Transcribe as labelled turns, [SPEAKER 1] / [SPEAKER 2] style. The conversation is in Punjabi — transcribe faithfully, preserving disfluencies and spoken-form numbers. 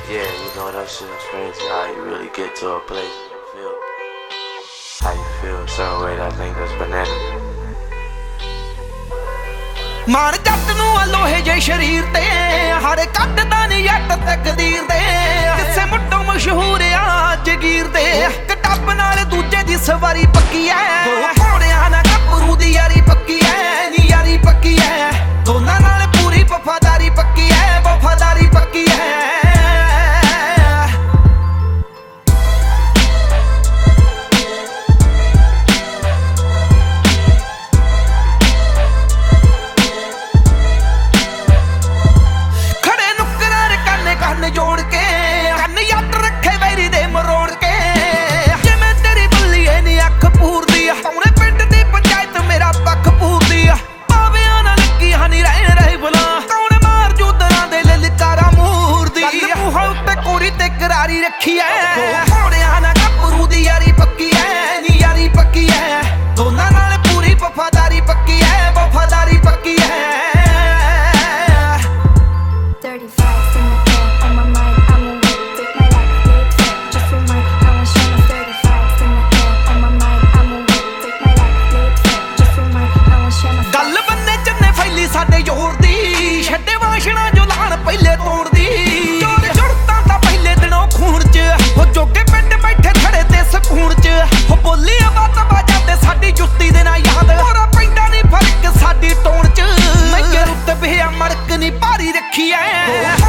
[SPEAKER 1] Yeah, you know that shit is crazy how you really get to a place and you feel how you feel a certain way. That thing that's banana.
[SPEAKER 2] ਮਾਣ ਜੱਟ ਨੂੰ ਆ ਲੋਹੇ ਜੇ ਸ਼ਰੀਰ ਤੇ ਹਰ ਕੱਢਦਾ ਨੀ ਜੱਟ ਤਕਦੀਰ ਦੇ ਕਿਸੇ ਮੁੱਢੋਂ ਮਸ਼ਹੂਰ ਆ ਜਗੀਰ ਦੇ ਕਿਤਾਬ ਨਾਲ ਦੂਜੇ ਦੀ ਸਵਾਰੀ ਪੱਕੀ ਐ ਦੋ ਘੋੜਿਆਂ ਨਾਲ ਗੱਭਰੂ ਦੀ ਯਾਰੀ ਪੱਕੀ ਐ ਨੀ ਯਾਰੀ ਪੱਕੀ ਐ ਦੋਨਾਂ ਨਾਲ ਪੂਰੀ ਵਫਾਦਾਰੀ ਪੱਕੀ ਐ ਵਫਾਦਾਰੀ ਪੱਕੀ ਐ जोड़ के कन यट रखे वैरी दे मरोड़ के जिवें तेरी बल्लीए नी अख पूर दी पौने पिंड दी पंचायत मेरा पक्ख पूर दी भावेआं ना लगी हनी रह रही बुला कौन मार जूदरां दे ललकारा मूर दी मूंह उत्ते कोरी ते करारी रखी ऐ घोड़ियां ना गभरू दी यारी पक्की ऐ नी यारी पक्की ऐ दोनां नाल पूरी वफादारी पक्की ऐ वफादारी पक्की ऐ ਸਾਡੇ ਜ਼ੋਰ ਦੀ ਛੱਡੇ ਵਾਸ਼ਣਾ ਜੋ ਲਾਣ ਪਹਿਲੇ ਤੋੜਦੀ ਜੋਰ ਜੁੜਤਾਂ ਤਾਂ ਪਹਿਲੇ ਦਿਨੋਂ ਖੂਨ ਚ ਹੋ ਜੋਗੇ ਪਿੰਡ ਬੈਠੇ ਖੜੇ ਤੇ ਸਕੂਨ ਚ ਹੋ ਬੋਲੀ ਆਵਾਜ਼ ਬਾਜਾਂ ਸਾਡੀ ਜੁੱਤੀ ਦੇ ਨਾਲ ਯਾਦ ਹੋਰਾ ਪੈਂਦਾ ਨਹੀਂ ਫਰਕ ਸਾਡੀ ਟੋਣ ਚ ਮੈਂ ਰੁੱਤ ਬਿਆ ਮੜਕ ਨਹੀਂ ਭਾਰੀ ਰੱਖੀ ਐ